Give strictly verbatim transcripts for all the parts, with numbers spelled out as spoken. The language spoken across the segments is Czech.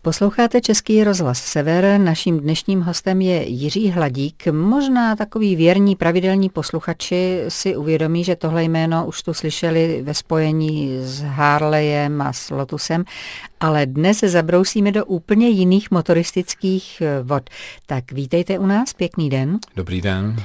Posloucháte Český rozhlas Sever, naším dnešním hostem je Jiří Hladík. Možná takový věrní pravidelní posluchači si uvědomí, že tohle jméno už tu slyšeli ve spojení s Harleyem a s Lotusem, ale dnes se zabrousíme do úplně jiných motoristických vod. Tak vítejte u nás, pěkný den. Dobrý den.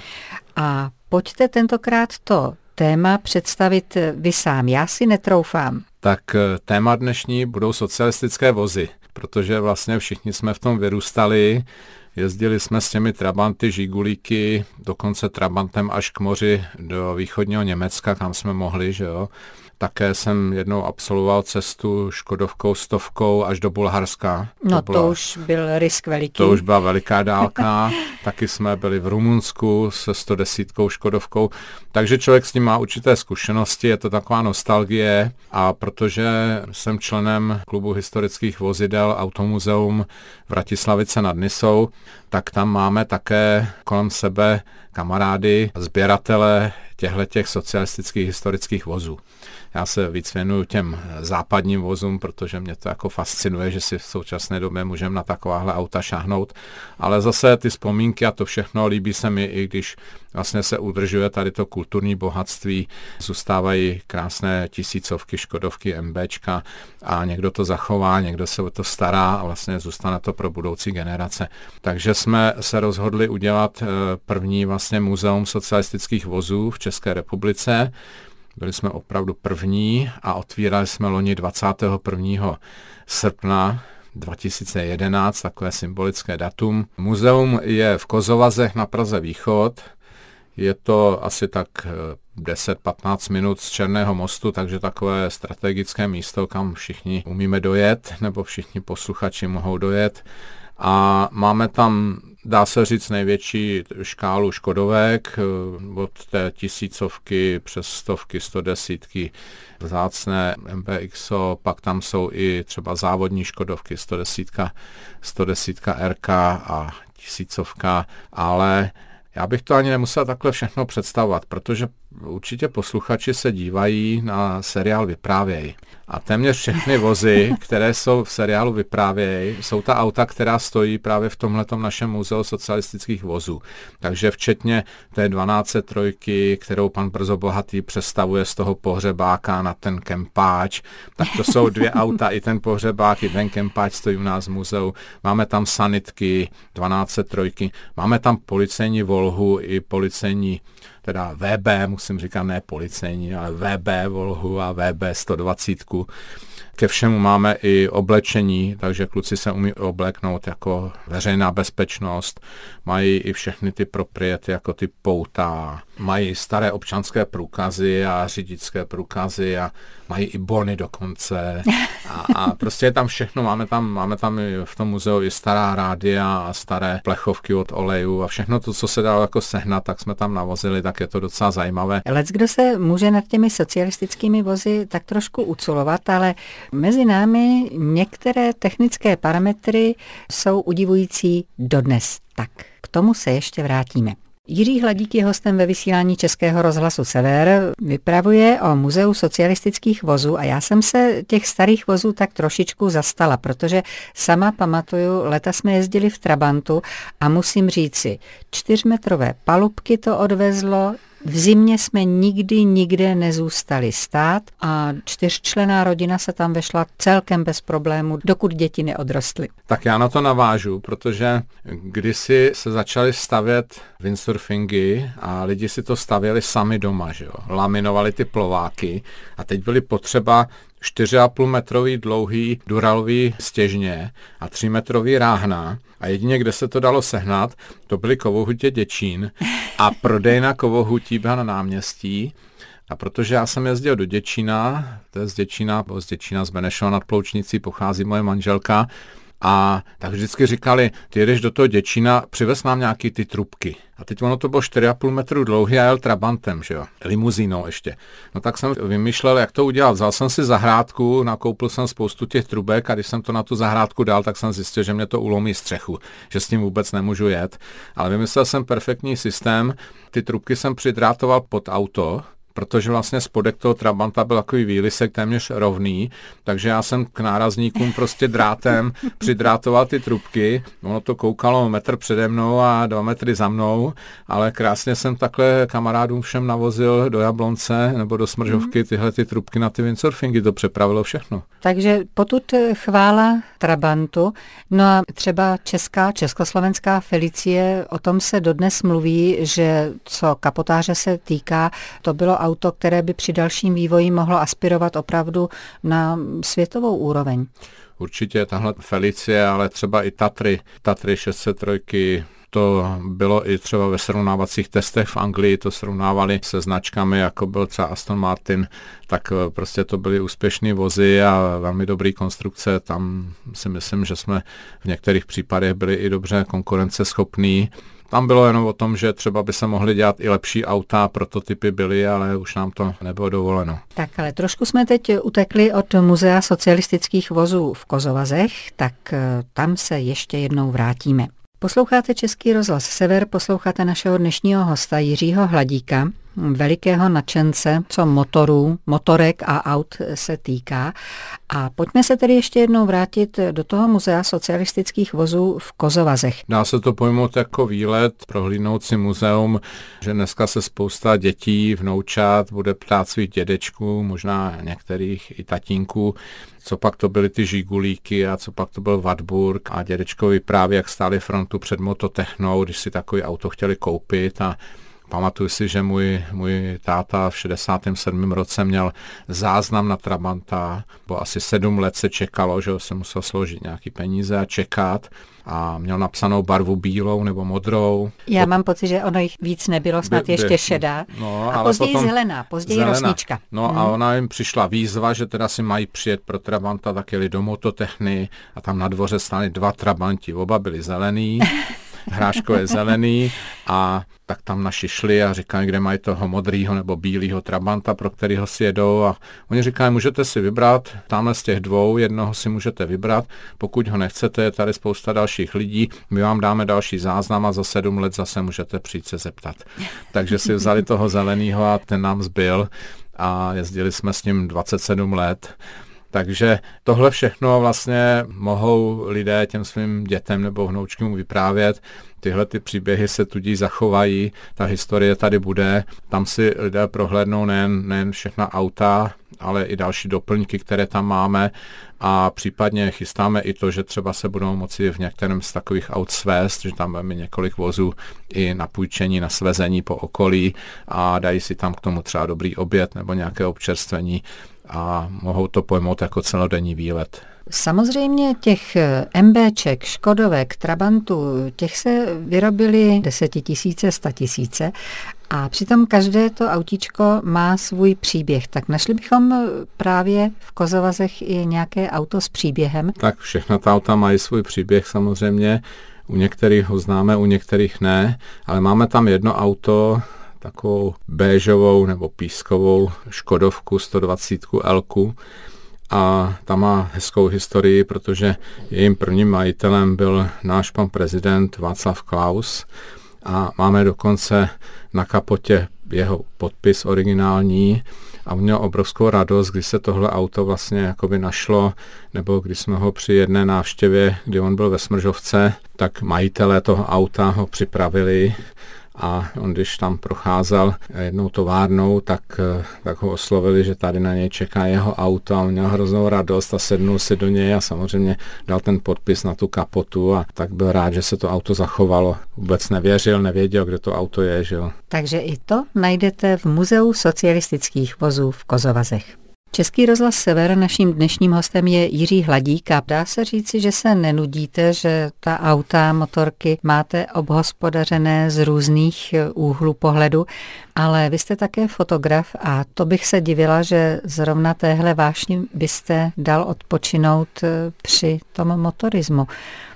A pojďte tentokrát to téma představit vy sám, já si netroufám. Tak téma dnešní budou socialistické vozy, protože vlastně všichni jsme v tom vyrůstali, jezdili jsme s těmi trabanty, žigulíky, dokonce trabantem až k moři do východního Německa, kam jsme mohli, že jo. Také jsem jednou absolvoval cestu škodovkou stovkou až do Bulharska. No to, byla, to už byl risk veliký. To už byla veliká dálka. Taky jsme byli v Rumunsku se sto desítkou škodovkou. Takže člověk s tím má určité zkušenosti, je to taková nostalgie. A protože jsem členem klubu historických vozidel Automuzeum v Vratislavice nad Nisou, tak tam máme také kolem sebe kamarády, sběratele těchto socialistických historických vozů. Já se víc věnuju těm západním vozům, protože mě to jako fascinuje, že si v současné době můžeme na takováhle auta šáhnout. Ale zase ty vzpomínky a to všechno líbí se mi, i když vlastně se udržuje tady to kulturní bohatství. Zůstávají krásné tisícovky, škodovky, MBčka a někdo to zachová, někdo se o to stará a vlastně zůstane to pro budoucí generace. Takže jsme se rozhodli udělat první vlastně muzeum socialistických vozů v České republice. Byli jsme opravdu první a otvírali jsme loni dvacátého prvního srpna dva tisíce jedenáct, takové symbolické datum. Muzeum je v Kozovazech na Praze Východ. Je to asi tak deset patnáct minut z Černého mostu, takže takové strategické místo, kam všichni umíme dojet, nebo všichni posluchači mohou dojet. A máme tam, dá se říct, největší škálu škodovek, od té tisícovky přes stovky, sto desítky, vzácné M B X O, pak tam jsou i třeba závodní škodovky, sto deset, sto deset R K a tisícovka, ale já bych to ani nemusel takhle všechno představovat, protože určitě posluchači se dívají na seriál Vyprávěj. A téměř všechny vozy, které jsou v seriálu Vyprávěj, jsou ta auta, která stojí právě v tomhletom našem muzeu socialistických vozů. Takže včetně té dvanáct set tři, kterou pan Brzo Bohatý přestavuje z toho pohřebáka na ten kempáč, tak to jsou dvě auta, i ten pohřebák, i ten kempáč stojí u nás v muzeu. Máme tam sanitky, dvanáct set tři, máme tam policejní Volhu i policejní teda V B, musím říkat ne policejní, ale V B Volhu a V B sto dvacet. Ke všemu máme i oblečení, takže kluci se umí obleknout jako veřejná bezpečnost, mají i všechny ty propriety, jako ty pouta, mají staré občanské průkazy a řidičské průkazy a mají i bony dokonce a, a prostě je tam všechno, máme tam, máme tam i v tom muzeu i stará rádia a staré plechovky od olejů a všechno to, co se dalo jako sehnat, tak jsme tam navozili, tak je to docela zajímavé. Leckdo se může nad těmi socialistickými vozy tak trošku uculovat, ale mezi námi některé technické parametry jsou udivující dodnes. Tak k tomu se ještě vrátíme. Jiří Hladík je hostem ve vysílání Českého rozhlasu Sever, vypravuje o muzeu socialistických vozů a já jsem se těch starých vozů tak trošičku zastala, protože sama pamatuju, leta jsme jezdili v Trabantu a musím říci, čtyřmetrové palubky to odvezlo, v zimě jsme nikdy nikde nezůstali stát a čtyřčlenná rodina se tam vešla celkem bez problému, dokud děti neodrostly. Tak já na to navážu, protože kdysi se začaly stavět windsurfingy a lidi si to stavěli sami doma, že jo? Laminovali ty plováky a teď byly potřeba čtyři a půl metrový dlouhý duralový stěžně a tři metrový ráhna a jedině, kde se to dalo sehnat, to byly Kovohutě Děčín a prodejna Kovohutí byla na náměstí. A protože já jsem jezdil do Děčína, to je z Děčína, z Děčína z Benešova nad Ploučnicí pochází moje manželka, a tak vždycky říkali, ty jedeš do toho Děčína, přivez nám nějaký ty trubky. A teď ono to bylo čtyři a půl metru dlouhý a jel trabantem, že jo, limuzínou ještě. No tak jsem vymýšlel, jak to udělat. Vzal jsem si zahrádku, nakoupil jsem spoustu těch trubek a když jsem to na tu zahrádku dal, tak jsem zjistil, že mě to ulomí střechu, že s tím vůbec nemůžu jet. Ale vymyslel jsem perfektní systém, ty trubky jsem přidrátoval pod auto, protože vlastně spodek toho Trabanta byl takový výlisek téměř rovný, takže já jsem k nárazníkům prostě drátem přidrátoval ty trubky, ono to koukalo metr přede mnou a dva metry za mnou, ale krásně jsem takhle kamarádům všem navozil do Jablonce nebo do Smržovky tyhle ty trubky na ty windsurfingy, to přepravilo všechno. Takže potud chvála Trabantu, no a třeba česká, československá Felicie, o tom se dodnes mluví, že co kapotáže se týká, to bylo auto, které by při dalším vývoji mohlo aspirovat opravdu na světovou úroveň. Určitě tahle Felicie, ale třeba i Tatry, Tatry šest set tři, to bylo i třeba ve srovnávacích testech v Anglii, to srovnávali se značkami, jako byl třeba Aston Martin, tak prostě to byly úspěšné vozy a velmi dobrý konstrukce. Tam si myslím, že jsme v některých případech byli i dobře konkurenceschopní. Tam bylo jenom o tom, že třeba by se mohly dělat i lepší auta, prototypy byly, ale už nám to nebylo dovoleno. Tak ale trošku jsme teď utekli od Muzea socialistických vozů v Kozovazech, tak tam se ještě jednou vrátíme. Posloucháte Český rozhlas Sever, posloucháte našeho dnešního hosta Jiřího Hladíka, velikého nadšence, co motorů, motorek a aut se týká. A pojďme se tedy ještě jednou vrátit do toho Muzea socialistických vozů v Kozovazech. Dá se to pojmout jako výlet, prohlídnout si muzeum, že dneska se spousta dětí, vnoučat bude ptát svých dědečků, možná některých i tatínků, co pak to byly ty Žigulíky a co pak to byl Wartburg a dědečko vypráví, jak stáli frontu před Mototechnou, když si takový auto chtěli koupit a pamatuju si, že můj, můj táta v šedesátém sedmém roce měl záznam na Trabanta, bo asi sedm let se čekalo, že se musel složit nějaký peníze a čekat a měl napsanou barvu bílou nebo modrou. Já mám pocit, že ono jich víc nebylo, snad by, ještě by, šedá no, a ale později potom zelená, později zelená. rosnička. No hmm. a ona jim přišla výzva, že teda si mají přijet pro Trabanta, tak jeli do Mototechny a tam na dvoře stáli dva Trabanti, oba byli zelený. Hráškové zelený a tak tam naši šli a říkají, kde mají toho modrýho nebo bílýho Trabanta, pro kterýho si jedou a oni říkají, můžete si vybrat, tamhle z těch dvou, jednoho si můžete vybrat, pokud ho nechcete, je tady spousta dalších lidí, my vám dáme další záznam a za sedm let zase můžete přijít se zeptat. Takže si vzali toho zelenýho a ten nám zbyl a jezdili jsme s ním dvacet sedm let. Takže tohle všechno vlastně mohou lidé těm svým dětem nebo vnoučkům vyprávět. Tyhle ty příběhy se tudíž zachovají, ta historie tady bude. Tam si lidé prohlédnou nejen, nejen všechna auta, ale i další doplňky, které tam máme a případně chystáme i to, že třeba se budou moci v některém z takových aut svést, že tam máme několik vozů i na půjčení, na svezení po okolí a dají si tam k tomu třeba dobrý oběd nebo nějaké občerstvení a mohou to pojmout jako celodenní výlet. Samozřejmě těch MBček, Škodovek, Trabantů, těch se vyrobily desetitisíce, statisíce a přitom každé to autíčko má svůj příběh. Tak našli bychom právě v Kozovazech i nějaké auto s příběhem? Tak všechna ta auta mají svůj příběh samozřejmě. U některých ho známe, u některých ne, ale máme tam jedno auto, takovou béžovou nebo pískovou Škodovku sto dvacet L-ku. A ta má hezkou historii, protože jejím prvním majitelem byl náš pan prezident Václav Klaus a máme dokonce na kapotě jeho podpis originální a měl obrovskou radost, když se tohle auto vlastně jakoby našlo, nebo když jsme ho při jedné návštěvě, kdy on byl ve Smržovce, tak majitelé toho auta ho připravili a on, když tam procházel jednou továrnou, tak, tak ho oslovili, že tady na něj čeká jeho auto a on měl hroznou radost a sednul si do něj a samozřejmě dal ten podpis na tu kapotu a tak byl rád, že se to auto zachovalo. Vůbec nevěřil, nevěděl, kde to auto je, že jo. Takže i to najdete v Muzeu socialistických vozů v Kozovazech. Český rozhlas Sever, naším dnešním hostem je Jiří Hladík a dá se říci, že se nenudíte, že ta auta, motorky máte obhospodařené z různých úhlů pohledu, ale vy jste také fotograf a to bych se divila, že zrovna téhle vášni byste dal odpočinout při tom motorismu.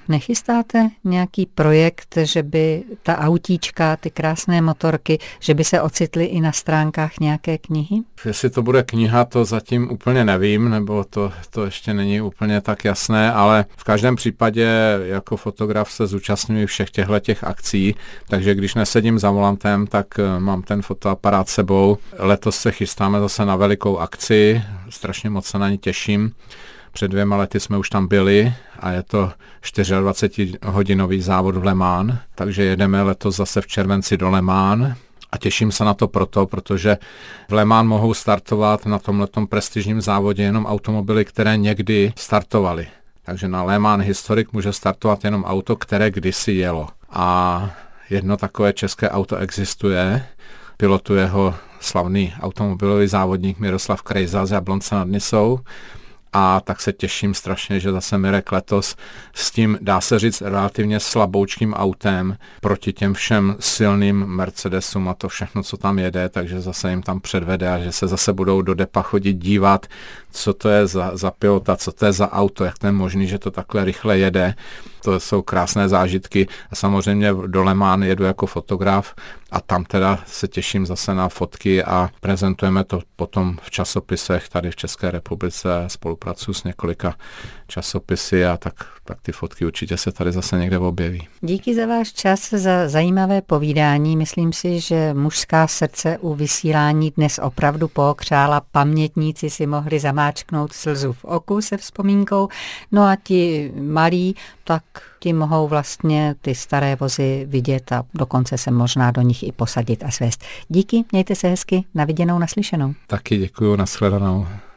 Nechystáte nějaký projekt, že by ta autíčka, ty krásné motorky, že by se ocitly i na stránkách nějaké knihy? Jestli to bude kniha, to zatím úplně nevím, nebo to, to ještě není úplně tak jasné, ale v každém případě jako fotograf se zúčastňuji všech těchto těch akcí, takže když nesedím za volantem, tak mám ten fotoaparát sebou. Letos se chystáme zase na velikou akci, strašně moc se na ní těším. Před dvěma lety jsme už tam byli a je to čtyřicetihodinový závod v Le Mans, takže jedeme letos zase v červenci do Le Mans a těším se na to proto, protože v Le Mans mohou startovat na tomhletom prestižním závodě jenom automobily, které někdy startovaly. Takže na Le Mans Historic může startovat jenom auto, které kdysi jelo. A jedno takové české auto existuje, pilotuje ho slavný automobilový závodník Miroslav Krejza z Jablonce nad Nisou. A tak se těším strašně, že zase Mirek letos s tím, dá se říct, relativně slaboučkým autem proti těm všem silným Mercedesům a to všechno, co tam jede, takže zase jim tam předvede a že se zase budou do depa chodit dívat, co to je za, za pilota, co to je za auto, jak to je možný, že to takhle rychle jede. To jsou krásné zážitky a samozřejmě do Le Mans jedu jako fotograf a tam teda se těším zase na fotky a prezentujeme to potom v časopisech tady v České republice. Spolupracuji s několika časopisy a tak, tak ty fotky určitě se tady zase někde objeví. Díky za váš čas, za zajímavé povídání. Myslím si, že mužská srdce u vysílání dnes opravdu pookřála. Pamětníci si mohli zamáčknout slzu v oku se vzpomínkou. No a ti malí, tak ti mohou vlastně ty staré vozy vidět a dokonce se možná do nich i posadit a svést. Díky, mějte se hezky, na viděnou, naslyšenou. Taky děkuju, nashledanou.